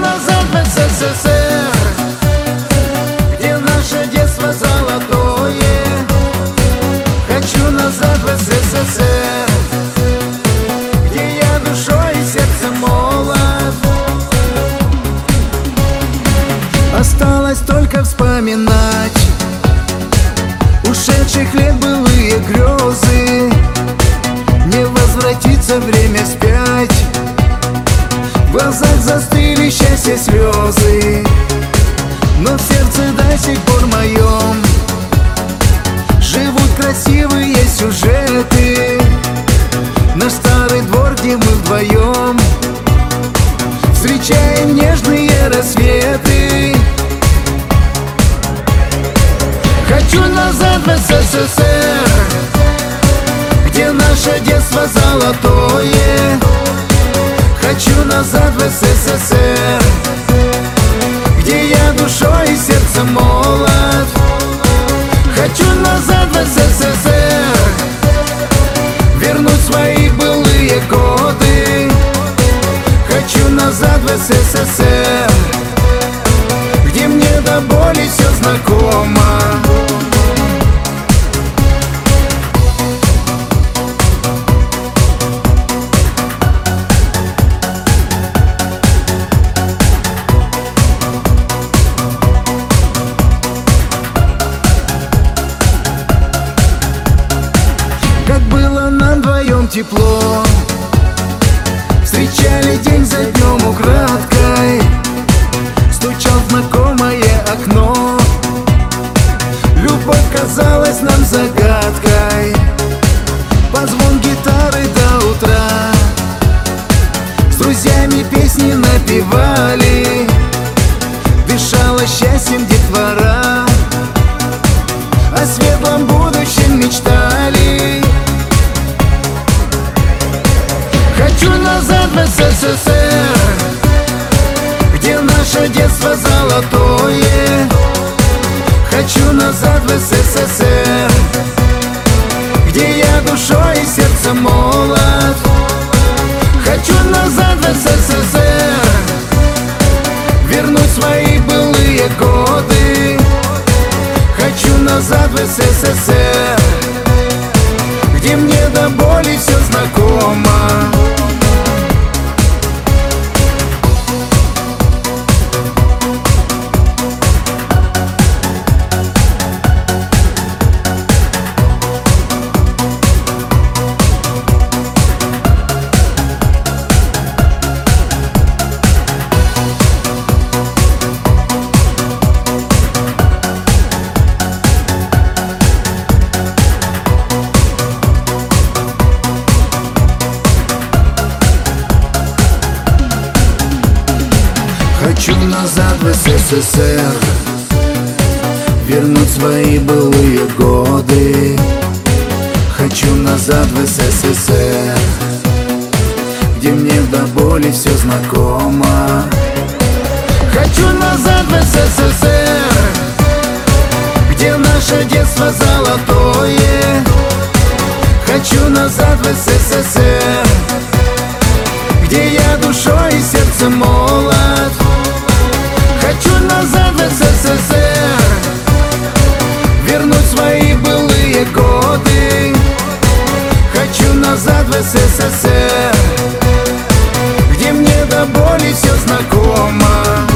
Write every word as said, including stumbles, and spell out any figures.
назад в СССР, где наше детство золотое. Хочу назад в СССР, где я душой и сердцем молод. Осталось только вспоминать ушедших лет былые грезы. Не возвратится время вспять, в глазах застыли счастье слезы. Но в сердце до сих пор моем живут красивые сюжеты. Наш старый двор, где мы вдвоем встречаем нежные рассветы. Хочу назад в СССР, где наше детство золотое. Хочу назад в СССР, где я душой и сердцем молод. Хочу назад в СССР, вернуть свои былые годы. Хочу назад в СССР, где мне до боли все знакомо. Как было нам вдвоем тепло, встречали день за днем украдкой. Стучал в знакомое окно, любовь казалась нам загадкой. Под звон гитары до утра с друзьями песни напевали. Дышала счастьем детвора, о светлом будущем мечтали. Хочу назад в СССР, где наше детство золотое. Хочу назад в СССР, где я душой и сердцем молод. Хочу назад в СССР, вернуть свои былые годы. Хочу назад в СССР, где мне до боли все знакомо. Хочу назад в СССР, вернуть свои былые годы. Хочу назад в СССР, где мне до боли все знакомо. Хочу назад в СССР, где наше детство золотое. Хочу назад в СССР, где я душой и сердцем молод. Хочу назад в СССР, вернуть свои былые годы. Хочу назад в СССР, где мне до боли все знакомо.